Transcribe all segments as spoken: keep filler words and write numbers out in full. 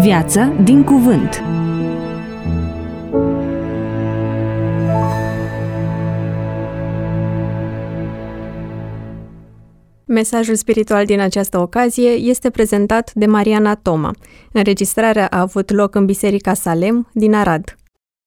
Viață din cuvânt. Mesajul spiritual din această ocazie este prezentat de Mariana Toma. Înregistrarea a avut loc în Biserica Salem din Arad.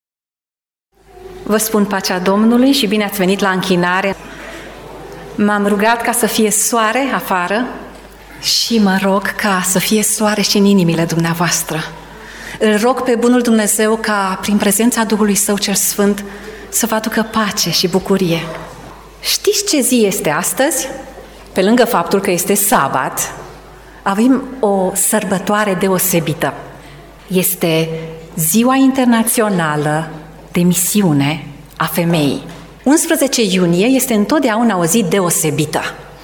Vă spun pacea Domnului și bine ați venit la închinare. M-am rugat ca să fie soare afară și mă rog ca să fie soare și în inimile dumneavoastră. Îl rog pe bunul Dumnezeu ca prin prezența Duhului Său cel Sfânt să vă aducă pace și bucurie. Știți ce zi este astăzi? Pe lângă faptul că este sabat, avem o sărbătoare deosebită. Este Ziua Internațională de Misiune a Femeii. unsprezece iunie este întotdeauna o zi deosebită.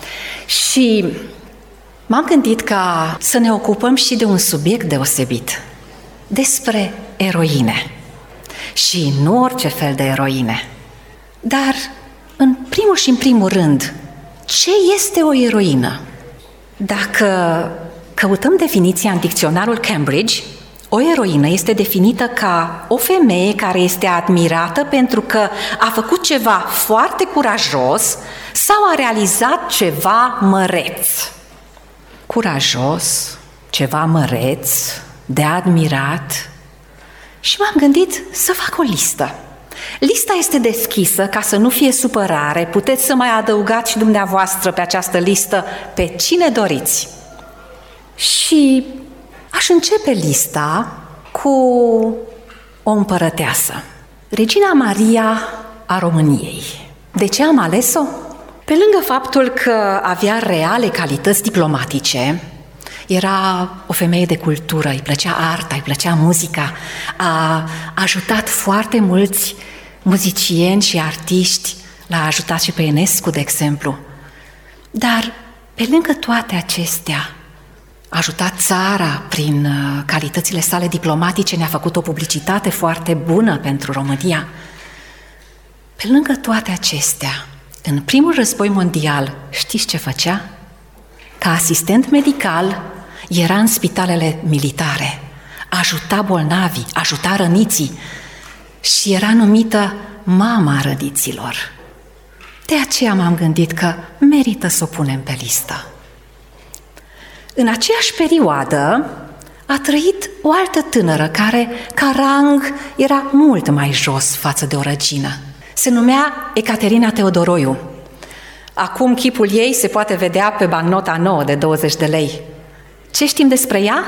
Și m-am gândit ca să ne ocupăm și de un subiect deosebit. Despre eroine. Și nu orice fel de eroine. Dar, în primul și în primul rând, ce este o eroină? Dacă căutăm definiția în dicționarul Cambridge, o eroină este definită ca o femeie care este admirată pentru că a făcut ceva foarte curajos sau a realizat ceva măreț. Curajos, ceva măreț, de admirat. Și m-am gândit să fac o listă. Lista este deschisă, ca să nu fie supărare. Puteți să mai adăugați și dumneavoastră pe această listă pe cine doriți. Și aș începe lista cu o împărăteasă, Regina Maria a României. De ce am ales-o? Pe lângă faptul că avea reale calități diplomatice, era o femeie de cultură, îi plăcea arta, îi plăcea muzica, a ajutat foarte mulți muzicieni și artiști, l-a ajutat și pe Enescu, de exemplu. Dar, pe lângă toate acestea, a ajutat țara prin calitățile sale diplomatice, ne-a făcut o publicitate foarte bună pentru România. Pe lângă toate acestea, în primul război mondial, știți ce făcea? Ca asistent medical, era în spitalele militare, ajuta bolnavii, ajuta răniții și era numită mama răniților. De aceea m-am gândit că merită să o punem pe listă. În aceeași perioadă a trăit o altă tânără care, ca rang, era mult mai jos față de o regină. Se numea Ecaterina Teodoroiu. Acum chipul ei se poate vedea pe bancnota nouă de douăzeci de lei. Ce știm despre ea?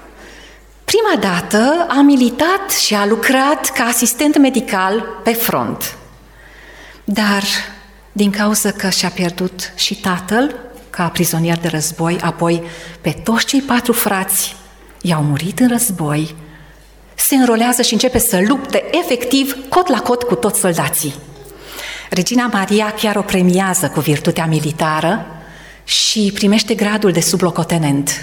Prima dată a militat și a lucrat ca asistent medical pe front. Dar din cauza că și-a pierdut și tatăl ca prizonier de război, apoi pe toți cei patru frați i-au murit în război, se înrolează și începe să lupte efectiv cot la cot cu toți soldații. Regina Maria chiar o premiază cu virtutea militară și primește gradul de sublocotenent.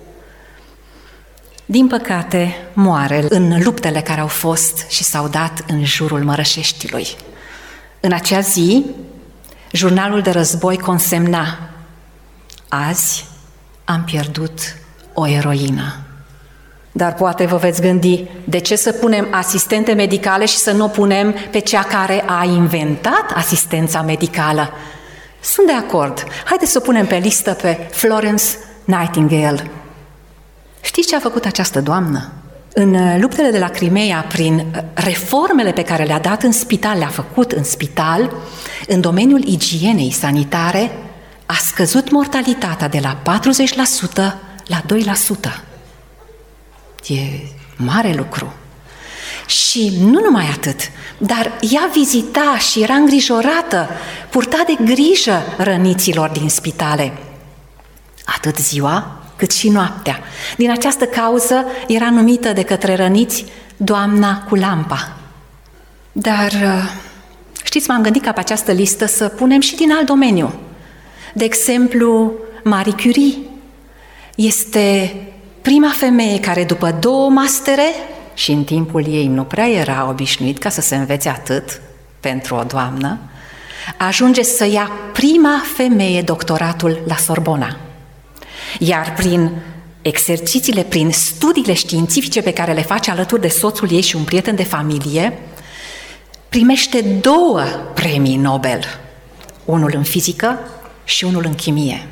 Din păcate, moare în luptele care au fost și s-au dat în jurul Mărășeștiului. În acea zi, jurnalul de război consemna: azi am pierdut o eroină. Dar poate vă veți gândi, de ce să punem asistente medicale și să nu o punem pe cea care a inventat asistența medicală? Sunt de acord. Haideți să o punem pe listă pe Florence Nightingale. Știți ce a făcut această doamnă? În luptele de la Crimea, prin reformele pe care le-a dat în spital, le-a făcut în spital, în domeniul igienei sanitare, a scăzut mortalitatea de la patruzeci la sută la doi la sută. E mare lucru. Și nu numai atât, dar ea vizita și era îngrijorată, purta de grijă răniților din spitale, atât ziua cât și noaptea. Din această cauză era numită de către răniți Doamna cu lampa. Dar, știți, m-am gândit ca pe această listă să punem și din alt domeniu. De exemplu, Marie Curie este prima femeie care, după două mastere, și în timpul ei nu prea era obișnuit ca să se învețe atât pentru o doamnă, ajunge să ia prima femeie doctoratul la Sorbona. Iar prin exercițiile, prin studiile științifice pe care le face alături de soțul ei și un prieten de familie, primește două premii Nobel, unul în fizică și unul în chimie.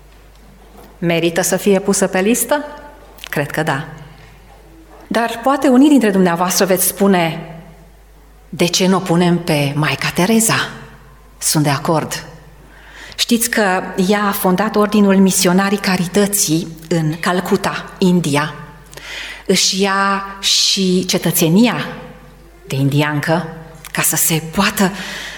Merită să fie pusă pe listă? Cred că da. Dar poate unii dintre dumneavoastră veți spune, de ce nu o punem pe Maica Tereza? Sunt de acord. Știți că ea a fondat Ordinul Misionarii Carității în Calcuta, India. Își ia și cetățenia de indiancă ca să se poată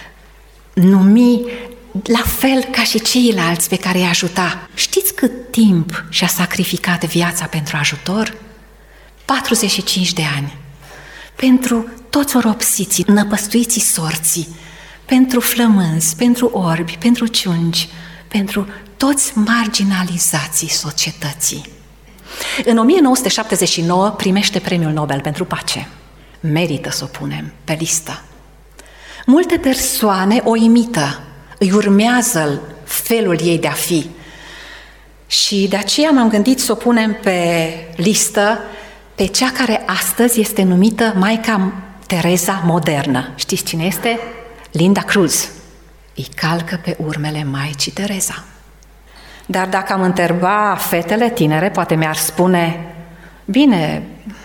numi la fel ca și ceilalți pe care îi ajuta. Știți cât timp și-a sacrificat viața pentru ajutor? patruzeci și cinci de ani. Pentru toți oropsiții, năpăstuiții sorții, pentru flămânzi, pentru orbi, pentru ciungi, pentru toți marginalizații societății. În o mie nouă sute șaptezeci și nouă primește Premiul Nobel pentru Pace. Merită să o punem pe listă. Multe persoane o imită, îi urmează felul ei de a fi. Și de aceea m-am gândit să o punem pe listă pe cea care astăzi este numită Maica Tereza modernă. Știți cine este? Linda Cruz. Îi calcă pe urmele Maicii Tereza. Dar dacă am întreba fetele tinere, poate mi-ar spune, bine,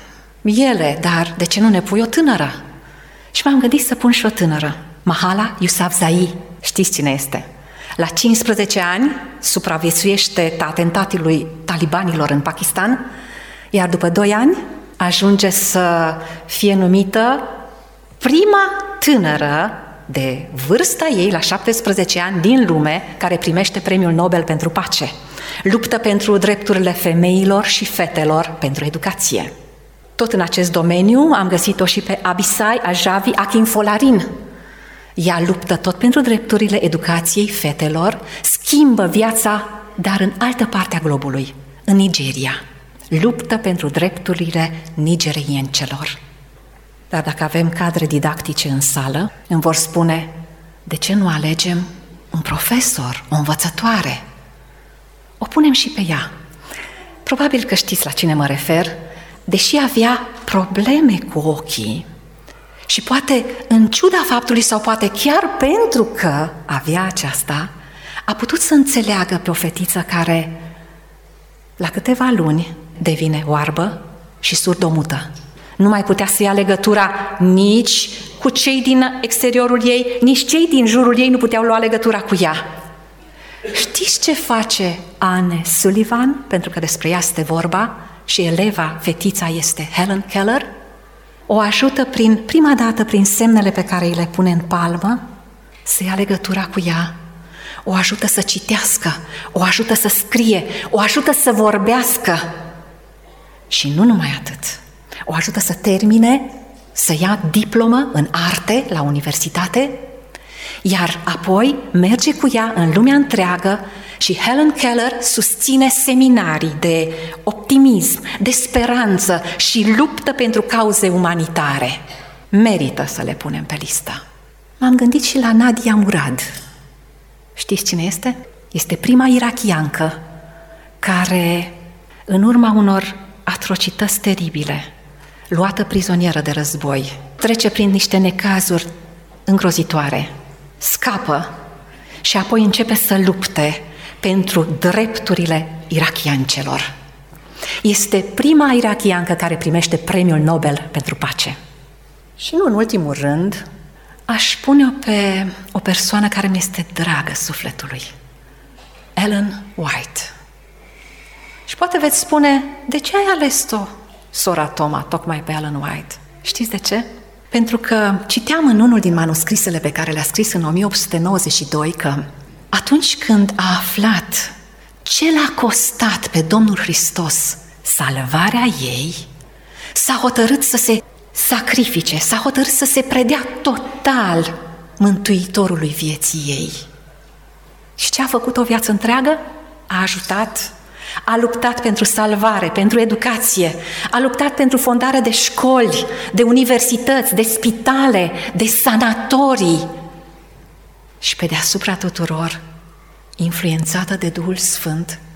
ele, dar de ce nu ne pui o tânără? Și m-am gândit să pun și o tânără, Malala Yousafzai. Știți cine este? La cincisprezece ani supraviețuiește atentatului talibanilor în Pakistan, iar după doi ani ajunge să fie numită prima tânără de vârsta ei, la șaptesprezece ani, din lume, care primește Premiul Nobel pentru Pace. Luptă pentru drepturile femeilor și fetelor, pentru educație. Tot în acest domeniu am găsit-o și pe Abisai Ajavi Akinfolarin. Ea luptă tot pentru drepturile educației fetelor, schimbă viața, dar în altă parte a globului, în Nigeria. Luptă pentru drepturile nigeriencelor. Dar dacă avem cadre didactice în sală, îmi vor spune, de ce nu alegem un profesor, o învățătoare? O punem și pe ea. Probabil că știți la cine mă refer, deși avea probleme cu ochii și poate în ciuda faptului sau poate chiar pentru că avea aceasta, a putut să înțeleagă pe o fetiță care la câteva luni devine oarbă și surdomută. Nu mai putea să ia legătura nici cu cei din exteriorul ei, nici cei din jurul ei nu puteau lua legătura cu ea. Știți ce face Anne Sullivan? Pentru că despre ea este vorba și eleva, fetița, este Helen Keller. O ajută prin, prima dată prin semnele pe care îi le pune în palmă, să ia legătura cu ea. O ajută să citească, o ajută să scrie, o ajută să vorbească. Și nu numai atât. O ajută să termine, să ia diplomă în arte la universitate, iar apoi merge cu ea în lumea întreagă și Helen Keller susține seminarii de optimism, de speranță și luptă pentru cauze umanitare. Merită să le punem pe listă. M-am gândit și la Nadia Murad. Știți cine este? Este prima irachiancă care, în urma unor atrocități teribile, luată prizonieră de război, trece prin niște necazuri îngrozitoare, scapă și apoi începe să lupte pentru drepturile irachiancelor. Este prima irachiancă care primește Premiul Nobel pentru Pace. Și nu în ultimul rând, aș pune-o pe o persoană care mi este dragă sufletului, Ellen White. Și poate veți spune, de ce ai ales-o, sora Toma, tocmai pe Ellen White? Știți de ce? Pentru că citeam în unul din manuscrisele pe care le-a scris în o mie opt sute nouăzeci și doi că atunci când a aflat ce l-a costat pe Domnul Hristos salvarea ei, s-a hotărât să se sacrifice, s-a hotărât să se predea total Mântuitorului vieții ei. Și ce a făcut o viață întreagă? A ajutat, a luptat pentru salvare, pentru educație, a luptat pentru fondarea de școli, de universități, de spitale, de sanatorii. Și pe deasupra tuturor, influențată de Duhul Sfânt,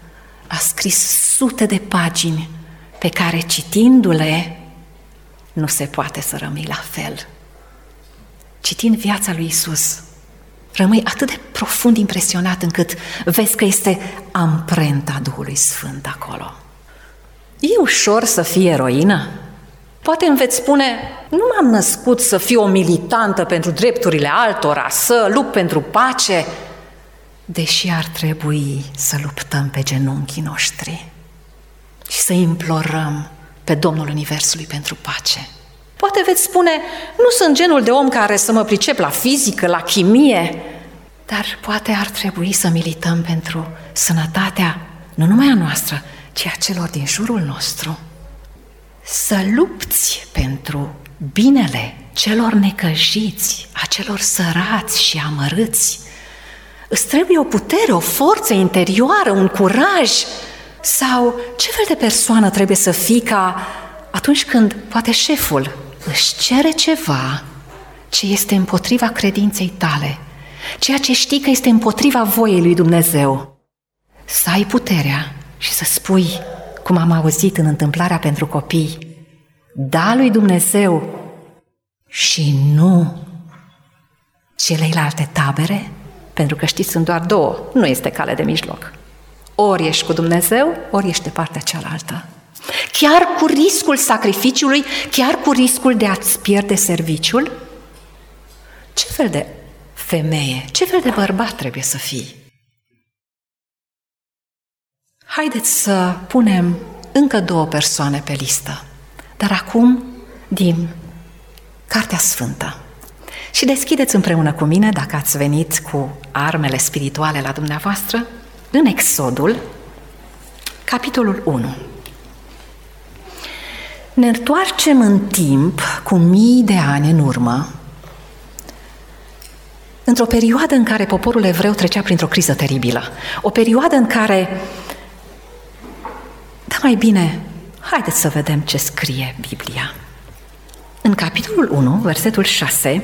a scris sute de pagini pe care, citindu-le, nu se poate să rămâi la fel. Citind viața lui Iisus, rămâi atât de profund impresionat încât vezi că este amprenta Duhului Sfânt acolo. E ușor să fii eroină? Poate îmi veți spune, nu m-am născut să fiu o militantă pentru drepturile altora, să lupt pentru pace, deși ar trebui să luptăm pe genunchii noștri și să implorăm pe Domnul Universului pentru pace. Poate veți spune, nu sunt genul de om care să mă pricep la fizică, la chimie, dar poate ar trebui să milităm pentru sănătatea, nu numai a noastră, ci a celor din jurul nostru. Să lupți pentru binele celor necăjiți, a celor sărați și amărâți. Îți trebuie o putere, o forță interioară, un curaj. Sau ce fel de persoană trebuie să fii ca atunci când poate șeful își cere ceva ce este împotriva credinței tale, ceea ce știi că este împotriva voiei lui Dumnezeu. Să ai puterea și să spui, cum am auzit în întâmplarea pentru copii, da lui Dumnezeu și nu celeilalte tabere, pentru că știți, sunt doar două, nu este cale de mijloc. Ori ești cu Dumnezeu, ori ești de partea cealaltă. Chiar cu riscul sacrificiului, chiar cu riscul de a-ți pierde serviciul? Ce fel de femeie, ce fel de bărbat trebuie să fii? Haideți să punem încă două persoane pe listă, dar acum din Cartea Sfântă. Și deschideți împreună cu mine, dacă ați venit cu armele spirituale la dumneavoastră, în Exodul, capitolul unu. Ne întoarcem în timp cu mii de ani în urmă, într-o perioadă în care poporul evreu trecea printr-o criză teribilă. O perioadă în care, da, mai bine, haideți să vedem ce scrie Biblia. În capitolul unu, versetul șase,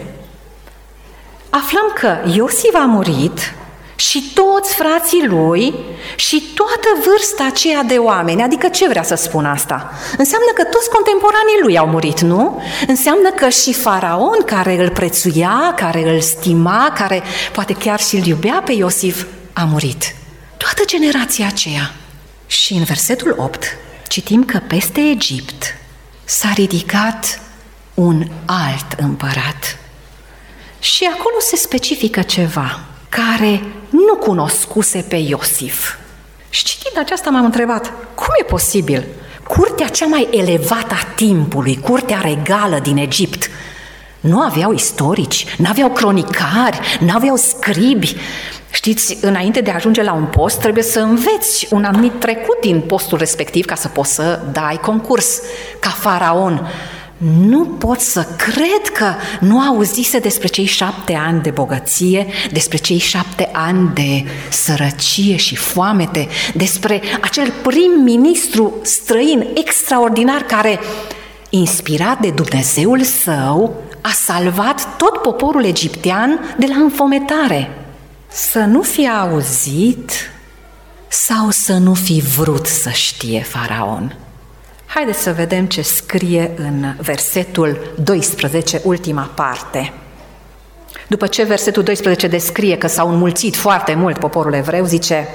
aflăm că Iosif a murit și toți frații lui și toată vârsta aceea de oameni. Adică ce vrea să spun asta? Înseamnă că toți contemporanii lui au murit, nu? Înseamnă că și Faraon, care îl prețuia, care îl stima, care poate chiar și îl iubea pe Iosif, a murit. Toată generația aceea. Și în versetul opt citim că peste Egipt s-a ridicat un alt împărat. Și acolo se specifică ceva care nu cunoscuse pe Iosif. Și citind aceasta m-am întrebat, cum e posibil? Curtea cea mai elevată a timpului, curtea regală din Egipt, nu aveau istorici, nu aveau cronicari, nu aveau scribi. Știți, înainte de a ajunge la un post, trebuie să înveți un anumit trecut din postul respectiv ca să poți să dai concurs. Ca Faraon, nu pot să cred că nu auzise despre cei șapte ani de bogăție, despre cei șapte ani de sărăcie și foamete, despre acel prim-ministru străin extraordinar care, inspirat de Dumnezeul său, a salvat tot poporul egiptean de la înfometare. Să nu fi auzit sau să nu fi vrut să știe Faraon? Haideți să vedem ce scrie în versetul doisprezece, ultima parte. După ce versetul doisprezece descrie că s-au înmulțit foarte mult poporul evreu, zice: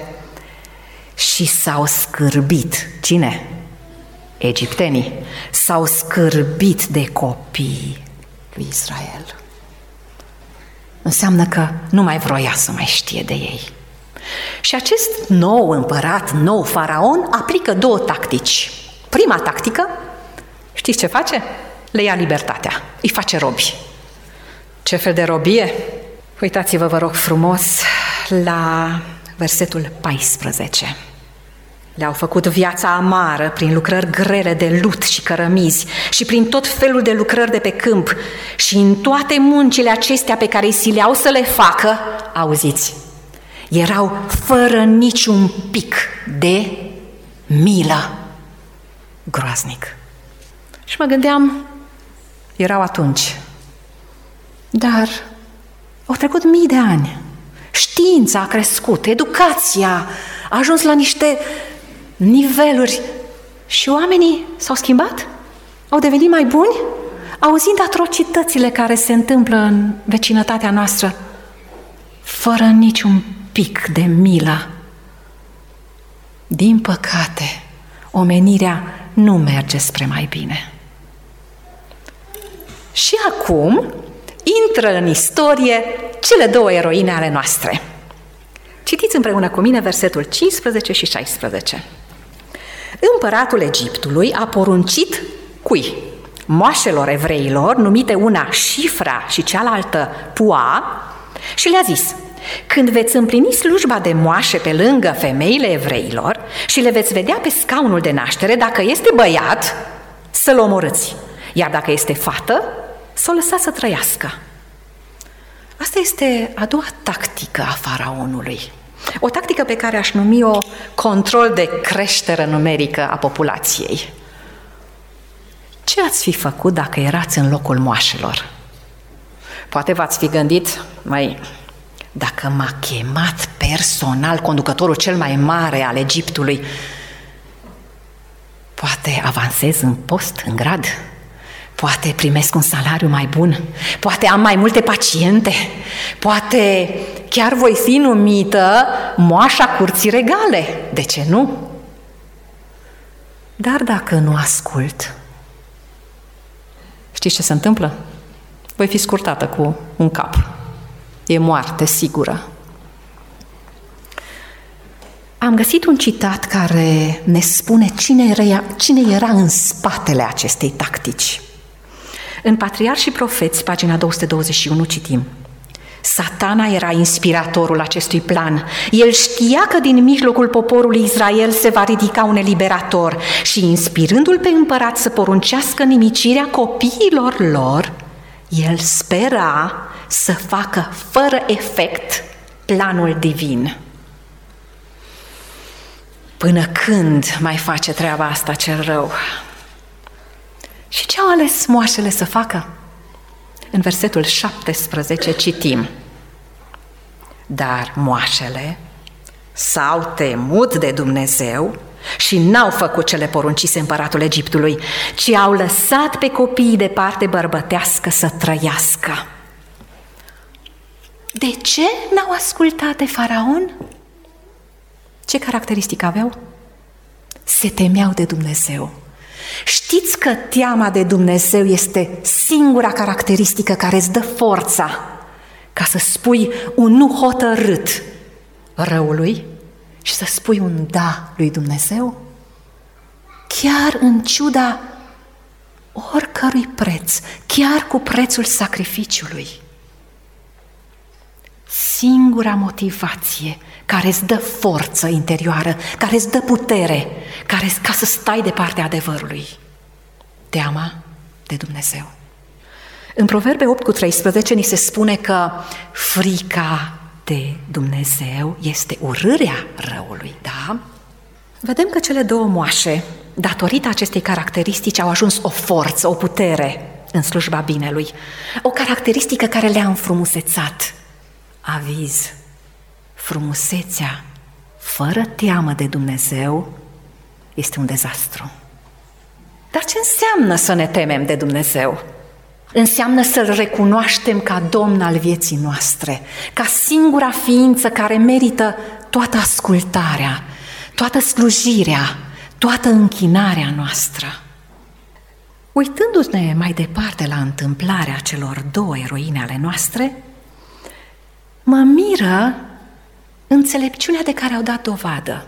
și s-au scârbit. Cine? Egiptenii. S-au scârbit de copii lui Israel. Înseamnă că nu mai vroia să mai știe de ei. Și acest nou împărat, nou faraon, aplică două tactici. Prima tactică, știți ce face? Le ia libertatea, îi face robi. Ce fel de robie? Uitați-vă, vă rog frumos, la versetul paisprezece. Le-au făcut viața amară prin lucrări grele de lut și cărămizi și prin tot felul de lucrări de pe câmp și în toate muncile acestea pe care îi sileau să le facă, auziți, erau fără niciun pic de milă. Groaznic. Și mă gândeam, erau atunci, dar au trecut mii de ani, știința a crescut, educația a ajuns la niște niveluri. Și oamenii s-au schimbat? Au devenit mai buni? Auzind atrocitățile care se întâmplă în vecinătatea noastră, fără niciun pic de milă. Din păcate, omenirea nu merge spre mai bine. Și acum intră în istorie cele două eroine ale noastre. Citiți împreună cu mine versetul cincisprezece și șaisprezece. Împăratul Egiptului a poruncit cui? Moașelor evreilor, numite una Șifra și cealaltă Pua, și le-a zis: când veți împlini slujba de moașe pe lângă femeile evreilor și le veți vedea pe scaunul de naștere, dacă este băiat, să-l omorâți, iar dacă este fată, să o lăsați să trăiască. Asta este a doua tactică a faraonului. O tactică pe care aș numi-o control de creștere numerică a populației. Ce ați fi făcut dacă erați în locul moașelor? Poate v-ați fi gândit, mai, dacă m-a chemat personal conducătorul cel mai mare al Egiptului, poate avansez în post, în grad, poate primesc un salariu mai bun, poate am mai multe paciente, poate chiar voi fi numită moașa curții regale. De ce nu? Dar dacă nu ascult, știți ce se întâmplă? Voi fi scurtată cu un cap. E moarte sigură. Am găsit un citat care ne spune cine era, cine era în spatele acestei tactici. În Patriarhi și Profeți, pagina două sute douăzeci și unu, citim: Satana era inspiratorul acestui plan. El știa că din mijlocul poporului Israel se va ridica un eliberator și, inspirându-l pe împărat să poruncească nimicirea copiilor lor, el spera să facă fără efect planul divin. Până când mai face treaba asta cel rău? Și ce au ales moașele să facă? În versetul șaptesprezece citim: dar moașele s-au temut de Dumnezeu și n-au făcut ce le poruncise împăratul Egiptului, ci au lăsat pe copiii de parte bărbătească să trăiască. De ce n-au ascultat de faraon? Ce caracteristică aveau? Se temeau de Dumnezeu. Știți că teama de Dumnezeu este singura caracteristică care îți dă forța ca să spui un nu hotărât răului și să spui un da lui Dumnezeu, chiar în ciuda oricărui preț, chiar cu prețul sacrificiului. Singura motivație care îți dă forță interioară, care îți dă putere, care, ca să stai de partea adevărului. Teama de Dumnezeu. În Proverbe opt cu treisprezece ni se spune că frica de Dumnezeu este urârea răului, da? Vedem că cele două moașe, datorită acestei caracteristici, au ajuns o forță, o putere în slujba binelui. O caracteristică care le-a înfrumusețat. Aviz: frumusețea fără teamă de Dumnezeu este un dezastru. Dar ce înseamnă să ne temem de Dumnezeu? Înseamnă să-L recunoaștem ca Domn al vieții noastre, ca singura ființă care merită toată ascultarea, toată slujirea, toată închinarea noastră. Uitându-ne mai departe la întâmplarea celor două eroine ale noastre, mă miră înțelepciunea de care au dat dovadă.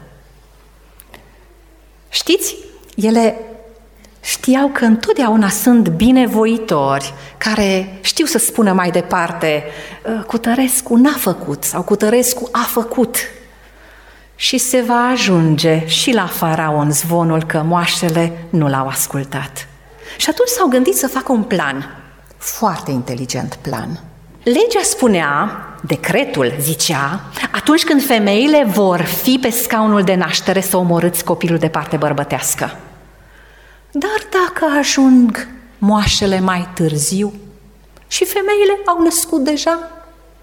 Știți, ele știau că întotdeauna sunt binevoitori care știu să spună mai departe: Cutărescu n-a făcut sau Cutărescu a făcut. Și se va ajunge și la faraon zvonul că moașele nu l-au ascultat. Și atunci s-au gândit să facă un plan, foarte inteligent plan. Legea spunea, decretul zicea, atunci când femeile vor fi pe scaunul de naștere să omorâți copilul de parte bărbătească. Dar dacă ajung moașele mai târziu și femeile au născut deja,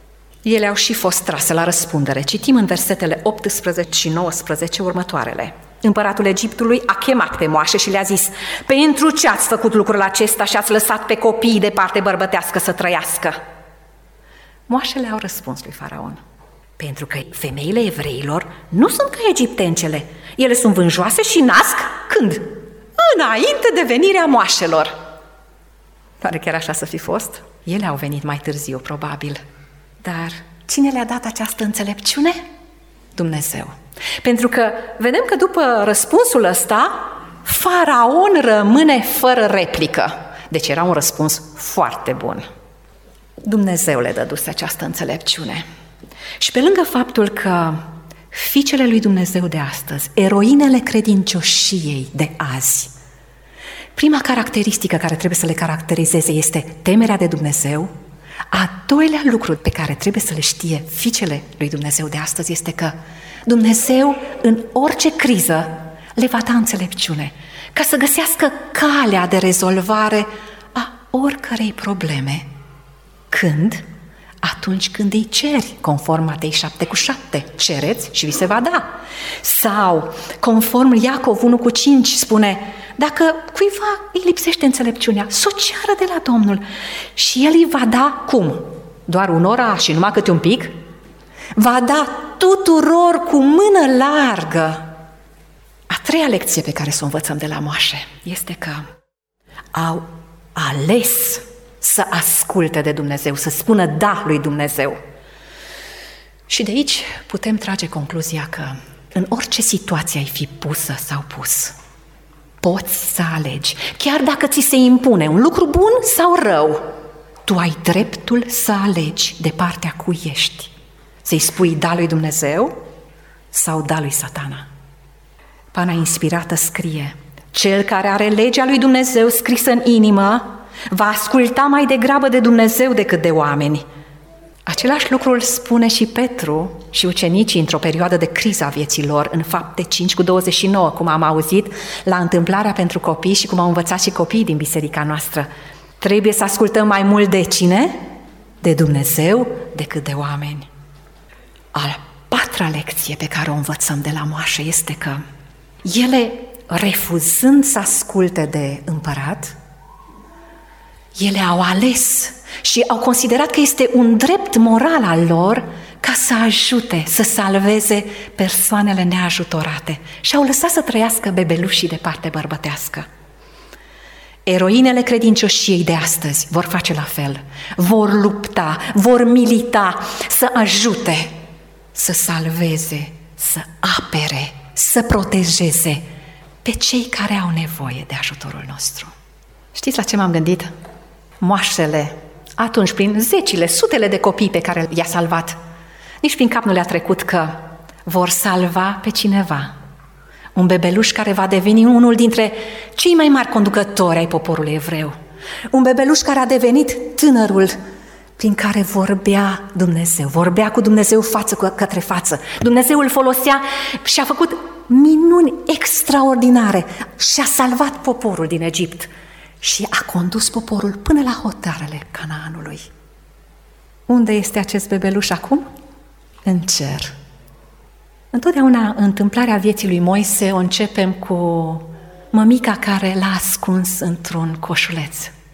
ele au și fost trase la răspundere. Citim în versetele optsprezece și nouăsprezece următoarele. Împăratul Egiptului a chemat pe moașe și le-a zis: pentru ce ați făcut lucrul acesta și ați lăsat pe copiii de parte bărbătească să trăiască? Moașele au răspuns lui Faraon: pentru că femeile evreilor nu sunt ca egiptencele. Ele sunt vânjoase și nasc când? Înainte de venirea moașelor. Pare chiar așa să fi fost? Ele au venit mai târziu, probabil. Dar cine le-a dat această înțelepciune? Dumnezeu. Pentru că vedem că după răspunsul ăsta, Faraon rămâne fără replică. Deci era un răspuns foarte bun. Dumnezeu le dăduse această înțelepciune. Și pe lângă faptul că fiicele lui Dumnezeu de astăzi, eroinele credincioșiei de azi, prima caracteristică care trebuie să le caracterizeze este temerea de Dumnezeu. A doilea lucru pe care trebuie să le știe fiicele lui Dumnezeu de astăzi este că Dumnezeu în orice criză le va da înțelepciune ca să găsească calea de rezolvare a oricărei probleme. Când? Atunci când îi ceri, conform Matei șapte cu șapte, cereți și vi se va da. Sau, conform Iacov unu cu cinci, spune: dacă cuiva îi lipsește înțelepciunea, s-o ceară de la Domnul și El îi va da cum? Doar unora și numai câte un pic? Va da tuturor cu mână largă. A treia lecție pe care să o învățăm de la moașe este că au ales să asculte de Dumnezeu, să spună da lui Dumnezeu. Și de aici putem trage concluzia că în orice situație ai fi pusă sau pus, poți să alegi. Chiar dacă ți se impune un lucru bun sau rău, tu ai dreptul să alegi de partea cui ești. Să-i spui da lui Dumnezeu sau da lui Satana. Pana inspirată scrie: cel care are legea lui Dumnezeu scrisă în inimă va asculta mai degrabă de Dumnezeu decât de oameni. Același lucru îl spune și Petru și ucenicii într-o perioadă de criză a vieții lor, în Fapte cinci cu douăzeci și nouă, cum am auzit la întâmplarea pentru copii și cum au învățat și copiii din biserica noastră. Trebuie să ascultăm mai mult de cine? De Dumnezeu decât de oameni. A patra lecție pe care o învățăm de la moașe este că ele, refuzând să asculte de împărat, ele au ales și au considerat că este un drept moral al lor ca să ajute, să salveze persoanele neajutorate și au lăsat să trăiască bebelușii de parte bărbătească. Eroinele credincioșiei de astăzi vor face la fel, vor lupta, vor milita să ajute, să salveze, să apere, să protejeze pe cei care au nevoie de ajutorul nostru. Știți la ce m-am gândit? Moașele, atunci prin zecile, sutele de copii pe care i-a salvat, nici prin cap nu le-a trecut că vor salva pe cineva. Un bebeluș care va deveni unul dintre cei mai mari conducători ai poporului evreu. Un bebeluș care a devenit tânărul prin care vorbea Dumnezeu, vorbea cu Dumnezeu față către față. Dumnezeu îl folosea și a făcut minuni extraordinare și a salvat poporul din Egipt și a condus poporul până la hotarele Canaanului. Unde este acest bebeluș acum? În cer. Întotdeauna întâmplarea vieții lui Moise o începem cu mămica care l-a ascuns într-un coșuleț.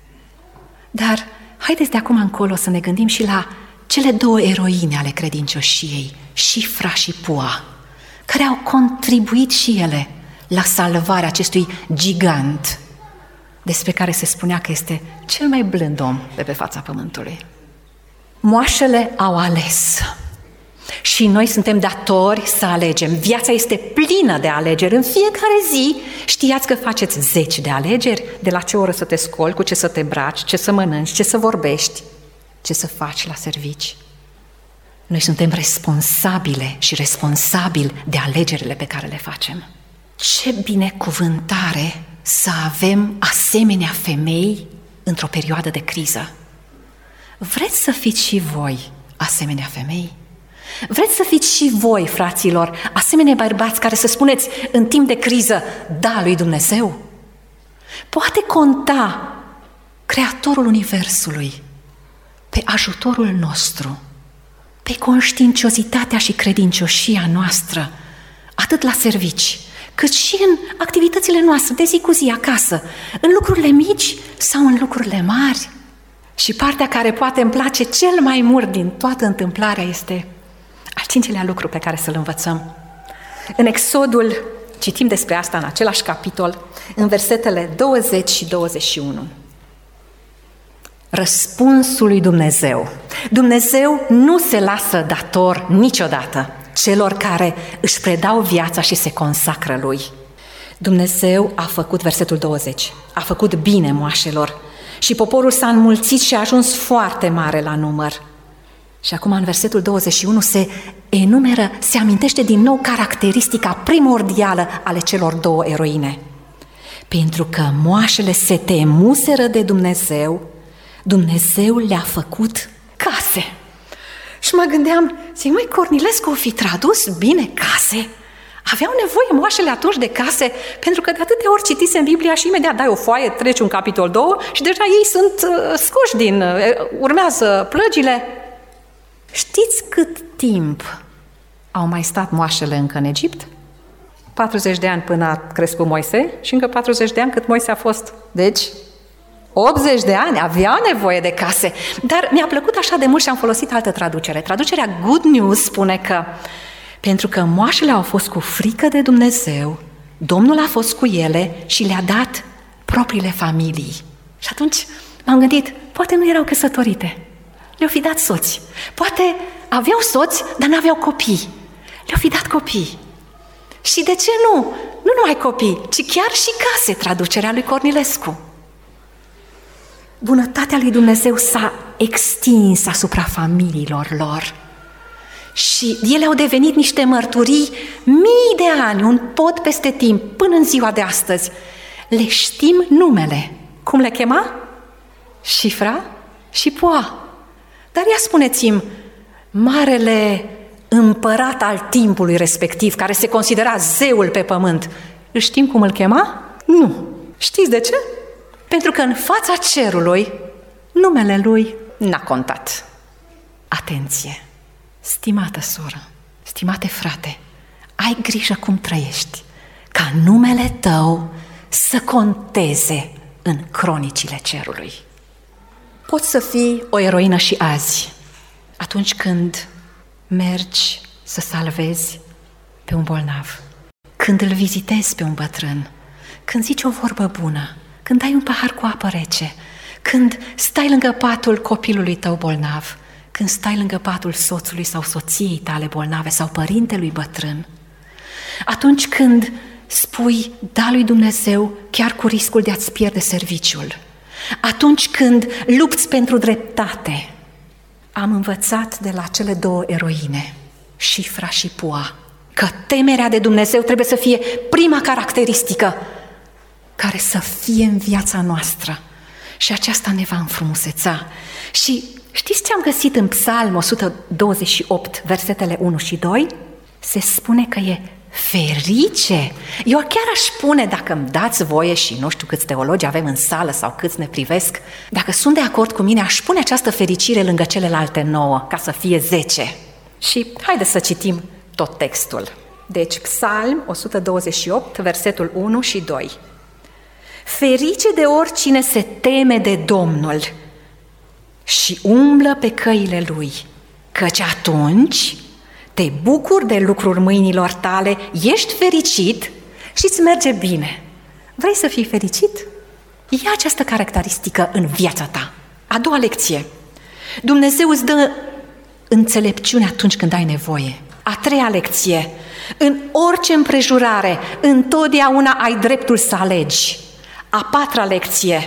Dar haideți de acum încolo să ne gândim și la cele două eroine ale credincioșiei, Șifra și Pua, care au contribuit și ele la salvarea acestui gigant despre care se spunea că este cel mai blând om de pe fața pământului. Moașele au ales și noi suntem datori să alegem. Viața este plină de alegeri. În fiecare zi știați că faceți zeci de alegeri, de la ce oră să te scoli, cu ce să te braci, ce să mănânci, ce să vorbești, ce să faci la servici. Noi suntem responsabile și responsabili de alegerile pe care le facem. Ce binecuvântare să avem asemenea femei într-o perioadă de criză. Vreți să fiți și voi asemenea femei? Vreți să fiți și voi, fraților, asemenea bărbați care să spuneți în timp de criză da lui Dumnezeu? Poate conta Creatorul Universului pe ajutorul nostru, pe conștiinciozitatea și credincioșia noastră, atât la servici, cât și în activitățile noastre de zi cu zi acasă, în lucrurile mici sau în lucrurile mari. Și partea care poate îmi place cel mai mult din toată întâmplarea este al cincelea lucru pe care să-l învățăm. În Exodul, citim despre asta în același capitol, în versetele douăzeci și douăzeci și unu. Răspunsul lui Dumnezeu. Dumnezeu nu se lasă dator niciodată celor care își predau viața și se consacră lui. Dumnezeu a făcut, versetul douăzeci, a făcut bine moașelor și poporul s-a înmulțit și a ajuns foarte mare la număr. Și acum în versetul douăzeci și unu se enumeră, se amintește din nou caracteristica primordială ale celor două eroine. Pentru că moașele se temuseră de Dumnezeu, Dumnezeu le-a făcut case. Și mă gândeam, zic, măi, Cornilescu o fi tradus bine case? Aveau nevoie moașele atunci de case, pentru că de atâtea ori citise în Biblia și imediat dai o foaie, treci un capitol două și deja ei sunt uh, scoși din, uh, urmează plăgile. Știți cât timp au mai stat moașele încă în Egipt? patruzeci de ani până a crescut Moise și încă patruzeci de ani cât Moise a fost. Deci, optzeci de ani, aveau nevoie de case. Dar mi-a plăcut așa de mult și am folosit altă traducere. Traducerea Good News spune că pentru că moașele au fost cu frică de Dumnezeu, Domnul a fost cu ele și le-a dat propriile familii. Și atunci m-am gândit, poate nu erau căsătorite, le-au fi dat soți. Poate aveau soți, dar nu aveau copii. Le-au fi dat copii. Și de ce nu? Nu numai copii, ci chiar și case, traducerea lui Cornilescu. Bunătatea lui Dumnezeu s-a extins asupra familiilor lor. Și ele au devenit niște mărturii mii de ani, un pod peste timp, până în ziua de astăzi. Le știm numele. Cum le chema? Șifra și Poa. Dar ia spuneți-mi, marele împărat al timpului respectiv, care se considera zeul pe pământ, îl știm cum îl chema? Nu. Știți de ce? Pentru că în fața cerului, numele lui n-a contat. Atenție! Stimată soră, stimate frate, ai grijă cum trăiești, ca numele tău să conteze în cronicile cerului. Poți să fii o eroină și azi, atunci când mergi să salvezi pe un bolnav, când îl vizitezi pe un bătrân, când zici o vorbă bună, când ai un pahar cu apă rece, când stai lângă patul copilului tău bolnav, când stai lângă patul soțului sau soției tale bolnave sau părintelui bătrân, atunci când spui da lui Dumnezeu chiar cu riscul de a-ți pierde serviciul, atunci când lupți pentru dreptate. Am învățat de la cele două eroine, Șifra și Pua, că temerea de Dumnezeu trebuie să fie prima caracteristică care să fie în viața noastră și aceasta ne va înfrumuseța. Și știți ce am găsit în Psalm o sută douăzeci și opt, versetele unu și doi? Se spune că e ferice. Eu chiar aș spune, dacă îmi dați voie, și nu știu câți teologi avem în sală sau câți ne privesc, dacă sunt de acord cu mine, aș pune această fericire lângă celelalte nouă, ca să fie zece. Și haideți să citim tot textul. Deci, Psalm o sută douăzeci și opt, versetul unu și doi. Ferice de oricine se teme de Domnul și umblă pe căile Lui, căci atunci te bucuri de lucruri mâinilor tale, ești fericit și îți merge bine. Vrei să fii fericit? Ia această caracteristică în viața ta. A doua lecție. Dumnezeu îți dă înțelepciune atunci când ai nevoie. A treia lecție. În orice împrejurare, întotdeauna ai dreptul să alegi. A patra lecție.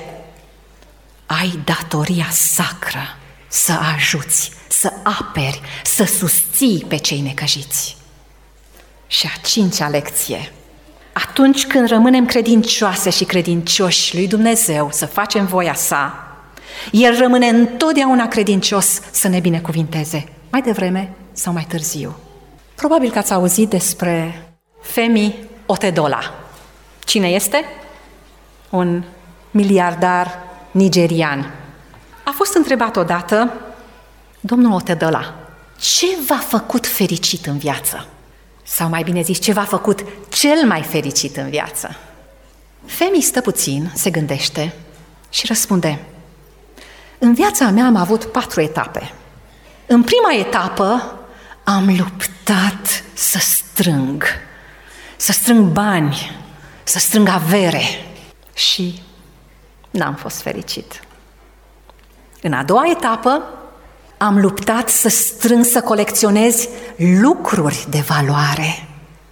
Ai datoria sacră să ajuți, să aperi, să susții pe cei necăjiți. Și a cincea lecție. Atunci când rămânem credincioase și credincioși lui Dumnezeu să facem voia sa, El rămâne întotdeauna credincios să ne binecuvinteze, mai devreme sau mai târziu. Probabil că ați auzit despre Femi Otedola. Cine este? Un miliardar nigerian. A fost întrebat odată, domnul Otedola, ce v-a făcut fericit în viață? Sau mai bine zis, ce v-a făcut cel mai fericit în viață? Femi stă puțin, se gândește și răspunde: în viața mea am avut patru etape. În prima etapă am luptat să strâng, să strâng bani, să strâng avere și n-am fost fericit. În a doua etapă am luptat să strâng, să colecționez lucruri de valoare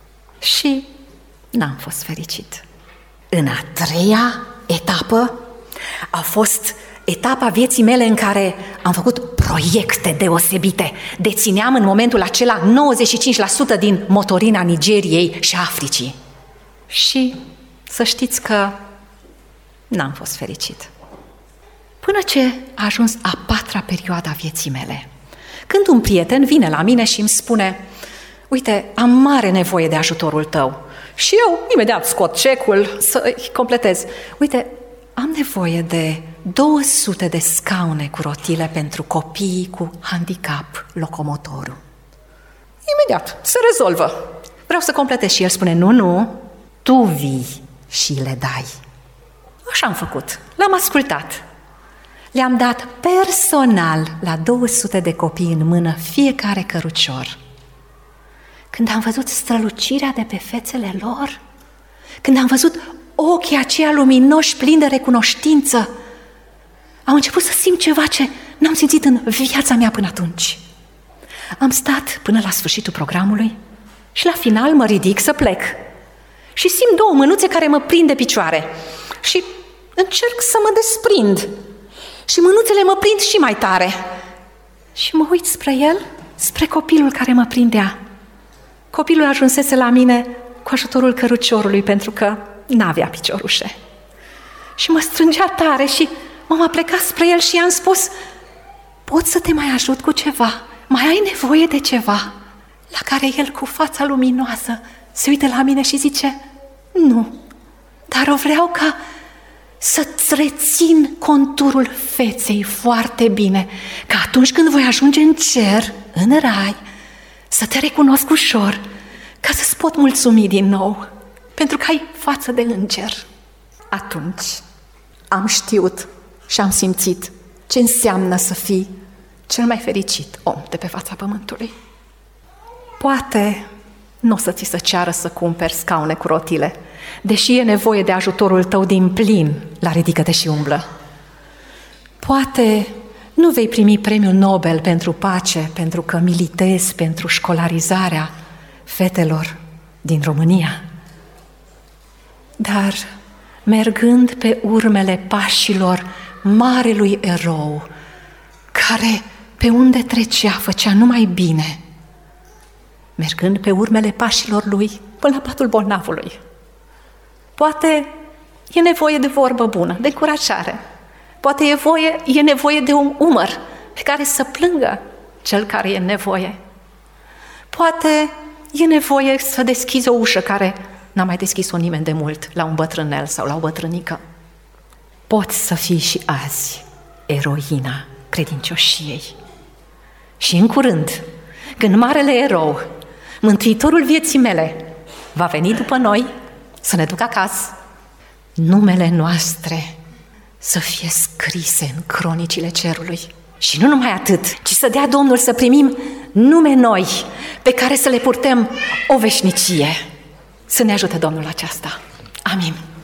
și n-am fost fericit. În a treia etapă a fost etapa vieții mele în care am făcut proiecte deosebite. Dețineam în momentul acela nouăzeci și cinci la sută din motorina Nigeriei și Africii. Și să știți că n-am fost fericit. Până ce a ajuns a patra perioadă a vieții mele, când un prieten vine la mine și îmi spune: uite, am mare nevoie de ajutorul tău. Și eu imediat scot cecul să-i completez. Uite, am nevoie de două sute de scaune cu rotile pentru copiii cu handicap locomotorul. Imediat, se rezolvă. Vreau să completez și el spune: nu, nu, tu vii și le dai. Așa am făcut, l-am ascultat. Le-am dat personal la două sute de copii în mână fiecare cărucior. Când am văzut strălucirea de pe fețele lor, când am văzut ochii aceia luminoși, plini de recunoștință, am început să simt ceva ce n-am simțit în viața mea până atunci. Am stat până la sfârșitul programului și la final mă ridic să plec. Și simt două mânuțe care mă prind de picioare. Și încerc să mă desprind. Și mânuțele mă prind și mai tare. Și mă uit spre el, spre copilul care mă prindea. Copilul ajunsese la mine cu ajutorul căruciorului, pentru că n-avea piciorușe. Și mă strângea tare și m-am aplecat spre el și i-am spus: pot să te mai ajut cu ceva? Mai ai nevoie de ceva? La care el, cu fața luminoasă, se uită la mine și zice: nu, dar o vreau ca să-ți rețin conturul feței foarte bine, ca atunci când voi ajunge în cer, în rai, să te recunosc ușor, ca să-ți pot mulțumi din nou, pentru că ai față de înger. Atunci am știut și am simțit ce înseamnă să fii cel mai fericit om de pe fața pământului. Poate nu o să ți se ceară să cumperi scaune cu rotile, deși e nevoie de ajutorul tău din plin la Ridică-te și umblă. Poate nu vei primi premiul Nobel pentru pace, pentru că militezi pentru școlarizarea fetelor din România. Dar mergând pe urmele pașilor marelui erou, care pe unde trecea făcea numai bine, mergând pe urmele pașilor lui până la patul bolnavului, poate e nevoie de vorbă bună, de încurajare. Poate e, voie, e nevoie de un umăr pe care să plângă cel care e în nevoie. Poate e nevoie să deschizi o ușă care n-a mai deschis-o nimeni de mult la un bătrânel sau la o bătrânică. Poți să fii și azi eroina credincioșiei. Și în curând, când marele erou, Mântuitorul vieții mele, va veni după noi să ne ducă acasă, numele noastre să fie scrise în cronicile cerului. Și nu numai atât, ci să dea Domnul să primim nume noi pe care să le purtăm o veșnicie. Să ne ajute Domnul aceasta. Amin.